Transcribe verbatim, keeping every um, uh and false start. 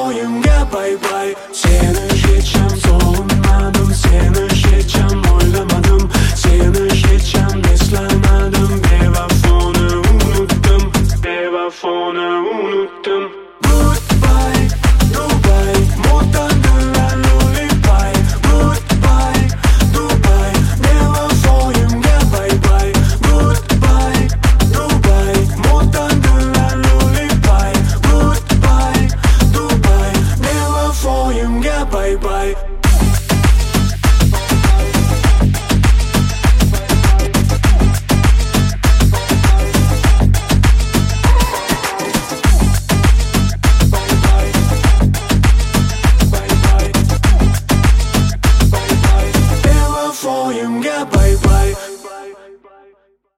bevafoyimga bay bay. Seni hech ham sog'inmadim, seni hech ham o'ylamadim, seni hech ham eslamadim. Bevafoni unutdim, bevafoni unutdim. Goodbye Dubai, modern lollipay. Goodbye Dubai, bevafoyimga bay bay. Goodbye Dubai, modern lollipay. Goodbye Dubai, bevafoyimga bay bay. Bevafoyimga bay bay.